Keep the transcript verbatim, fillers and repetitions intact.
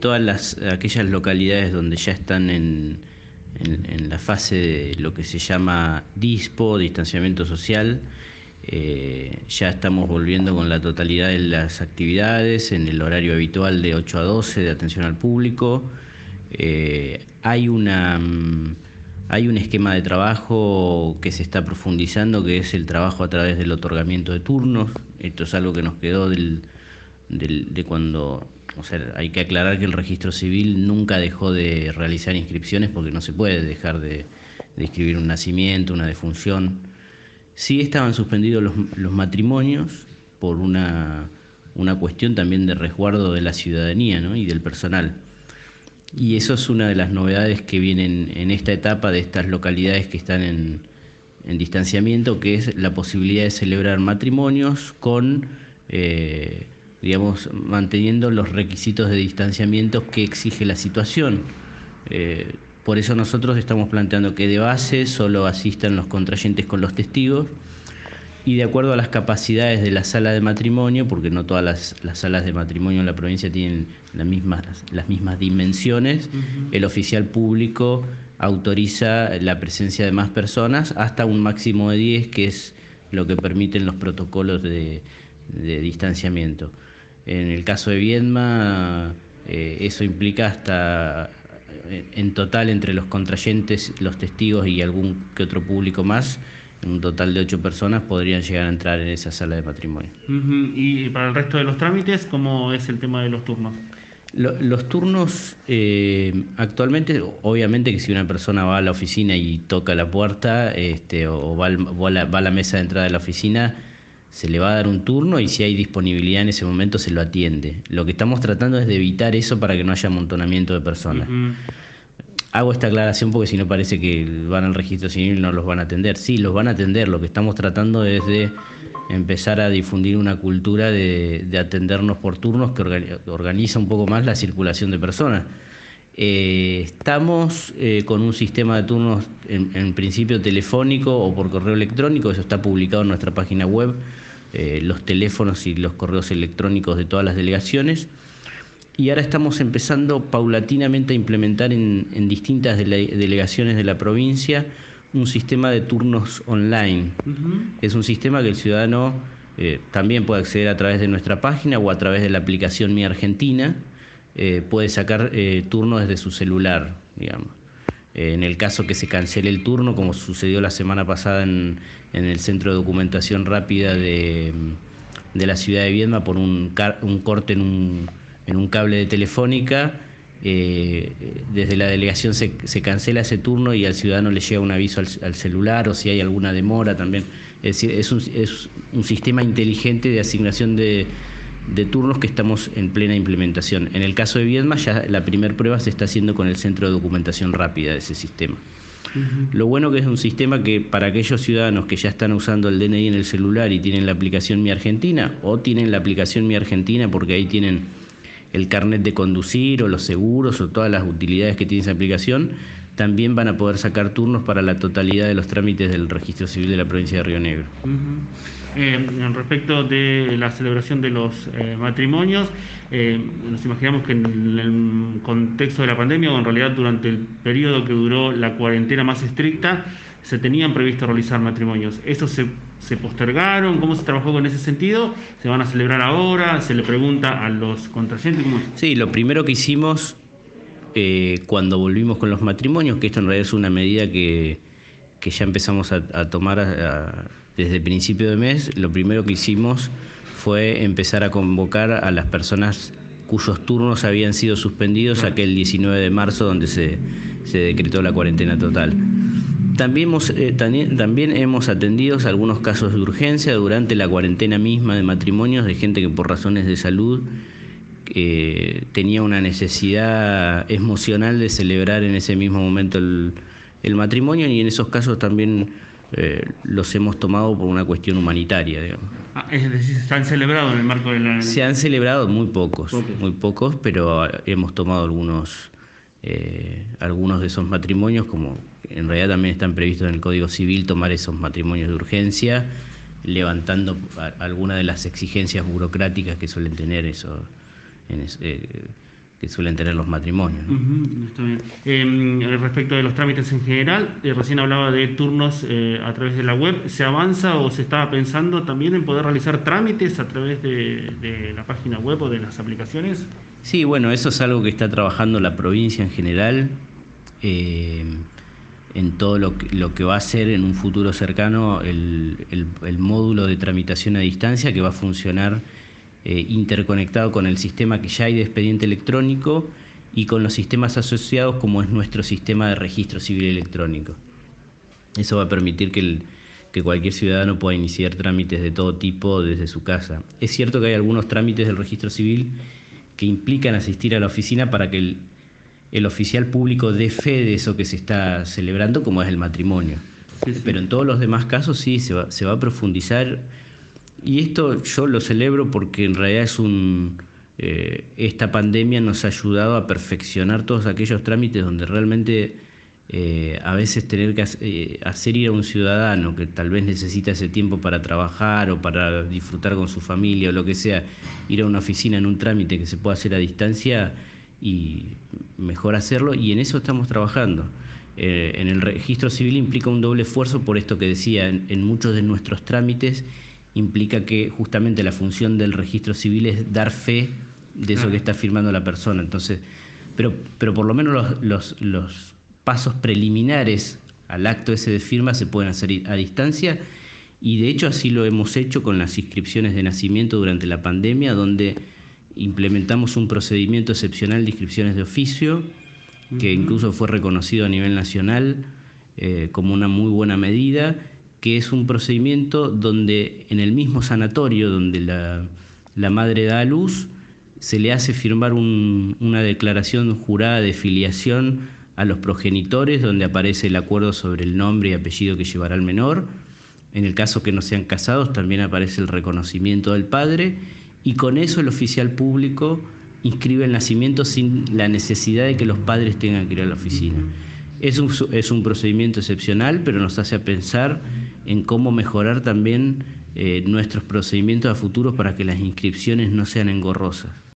todas las aquellas localidades donde ya están en, en, en la fase de lo que se llama DISPO, distanciamiento social, eh, ya estamos volviendo con la totalidad de las actividades en el horario habitual de ocho a doce de atención al público. Eh, hay una hay un esquema de trabajo que se está profundizando, que es el trabajo a través del otorgamiento de turnos. Esto es algo que nos quedó del, del, de cuando, o sea, hay que aclarar que el registro civil nunca dejó de realizar inscripciones, porque no se puede dejar de, de inscribir un nacimiento, una defunción. Sí estaban suspendidos los, los matrimonios por una, una cuestión también de resguardo de la ciudadanía, ¿no?, y del personal. Y eso es una de las novedades que vienen en esta etapa de estas localidades que están en, en distanciamiento, que es la posibilidad de celebrar matrimonios con, eh, digamos, manteniendo los requisitos de distanciamiento que exige la situación. Eh, por eso nosotros estamos planteando que de base solo asistan los contrayentes con los testigos, y de acuerdo a las capacidades de la sala de matrimonio, porque no todas las, las salas de matrimonio en la provincia tienen las mismas, las mismas dimensiones, uh-huh. El oficial público autoriza la presencia de más personas hasta un máximo de diez, que es lo que permiten los protocolos de, de distanciamiento. En el caso de Viedma, eh, eso implica hasta, en total, entre los contrayentes, los testigos y algún que otro público más, un total de ocho personas podrían llegar a entrar en esa sala de matrimonio. Uh-huh. Y para el resto de los trámites, ¿cómo es el tema de los turnos? Lo, los turnos, eh, actualmente, obviamente que si una persona va a la oficina y toca la puerta, este, o va, al, va, a la, va a la mesa de entrada de la oficina, se le va a dar un turno, y si hay disponibilidad en ese momento se lo atiende. Lo que estamos tratando es de evitar eso para que no haya amontonamiento de personas. Uh-huh. Hago esta aclaración porque si no parece que van al registro civil y no los van a atender. Sí, los van a atender. Lo que estamos tratando es de empezar a difundir una cultura de, de atendernos por turnos que organiza, organiza un poco más la circulación de personas. Eh, estamos eh, con un sistema de turnos en, en principio telefónico o por correo electrónico. Eso está publicado en nuestra página web, eh, los teléfonos y los correos electrónicos de todas las delegaciones. Y ahora estamos empezando paulatinamente a implementar en, en distintas dele, delegaciones de la provincia un sistema de turnos online. Uh-huh. Es un sistema que el ciudadano eh, también puede acceder a través de nuestra página o a través de la aplicación Mi Argentina. Eh, puede sacar eh, turnos desde su celular, digamos. Eh, en el caso que se cancele el turno, como sucedió la semana pasada en, en el Centro de Documentación Rápida de, de la ciudad de Viedma por un, car, un corte en un... en un cable de telefónica, eh, desde la delegación se, se cancela ese turno y al ciudadano le llega un aviso al, al celular, o si hay alguna demora también. Es decir, es un, es un sistema inteligente de asignación de, de turnos que estamos en plena implementación. En el caso de Viedma, ya la primera prueba se está haciendo con el Centro de Documentación Rápida de ese sistema. Uh-huh. Lo bueno que es un sistema que para aquellos ciudadanos que ya están usando el D N I en el celular y tienen la aplicación Mi Argentina, o tienen la aplicación Mi Argentina porque ahí tienen el carnet de conducir o los seguros o todas las utilidades que tiene esa aplicación, también van a poder sacar turnos para la totalidad de los trámites del registro civil de la provincia de Río Negro. Uh-huh. Eh, respecto de la celebración de los eh, matrimonios, eh, nos imaginamos que en el contexto de la pandemia, o en realidad durante el periodo que duró la cuarentena más estricta, se tenían previsto realizar matrimonios. ¿Esos se, se postergaron? ¿Cómo se trabajó con ese sentido? ¿Se van a celebrar ahora? ¿Se le pregunta a los contrayentes? ¿Cómo es? Sí, lo primero que hicimos eh, cuando volvimos con los matrimonios, que esto en realidad es una medida que, que ya empezamos a, a tomar a, a, desde el principio de mes, lo primero que hicimos fue empezar a convocar a las personas cuyos turnos habían sido suspendidos aquel diecinueve de marzo, donde se, se decretó la cuarentena total. También hemos, eh, también, también hemos atendido algunos casos de urgencia durante la cuarentena misma de matrimonios, de gente que por razones de salud eh, tenía una necesidad emocional de celebrar en ese mismo momento el, el matrimonio, y en esos casos también eh, los hemos tomado por una cuestión humanitaria, digamos. Ah, es decir, ¿se han celebrado en el marco de la...? Se han celebrado muy pocos, pocos. muy pocos, pero hemos tomado algunos... Eh, algunos de esos matrimonios, como en realidad también están previstos en el Código Civil, tomar esos matrimonios de urgencia, levantando algunas de las exigencias burocráticas que suelen tener eso, en eso eh, que suelen tener los matrimonios, ¿no? Uh-huh, está bien. Eh, respecto de los trámites en general, eh, recién hablaba de turnos eh, a través de la web. ¿Se avanza o se estaba pensando también en poder realizar trámites a través de, de la página web o de las aplicaciones? Sí, bueno, eso es algo que está trabajando la provincia en general, eh, en todo lo que, lo que va a ser en un futuro cercano el, el, el módulo de tramitación a distancia, que va a funcionar eh, interconectado con el sistema que ya hay de expediente electrónico y con los sistemas asociados, como es nuestro sistema de registro civil electrónico. Eso va a permitir que, el, que cualquier ciudadano pueda iniciar trámites de todo tipo desde su casa. Es cierto que hay algunos trámites del registro civil que implican asistir a la oficina para que el, el oficial público dé fe de eso que se está celebrando, como es el matrimonio. Sí, sí. Pero en todos los demás casos sí, se va, se va a profundizar. Y esto yo lo celebro porque en realidad es un... Eh, esta pandemia nos ha ayudado a perfeccionar todos aquellos trámites donde realmente eh, a veces tener que eh, hacer ir a un ciudadano que tal vez necesita ese tiempo para trabajar o para disfrutar con su familia o lo que sea, ir a una oficina en un trámite que se pueda hacer a distancia, y mejor hacerlo, y en eso estamos trabajando. Eh, en el registro civil implica un doble esfuerzo por esto que decía, en, en muchos de nuestros trámites implica que justamente la función del registro civil es dar fe de eso que está firmando la persona. Entonces, pero, pero por lo menos los, los, los pasos preliminares al acto ese de firma se pueden hacer a distancia, y de hecho así lo hemos hecho con las inscripciones de nacimiento durante la pandemia, donde implementamos un procedimiento excepcional de inscripciones de oficio, que incluso fue reconocido a nivel nacional eh, como una muy buena medida, que es un procedimiento donde en el mismo sanatorio donde la, la madre da a luz, se le hace firmar un, una declaración jurada de filiación a los progenitores, donde aparece el acuerdo sobre el nombre y apellido que llevará el menor. En el caso que no sean casados, también aparece el reconocimiento del padre, y con eso el oficial público inscribe el nacimiento sin la necesidad de que los padres tengan que ir a la oficina. Es un, es un procedimiento excepcional, pero nos hace pensar en cómo mejorar también eh, nuestros procedimientos a futuro para que las inscripciones no sean engorrosas.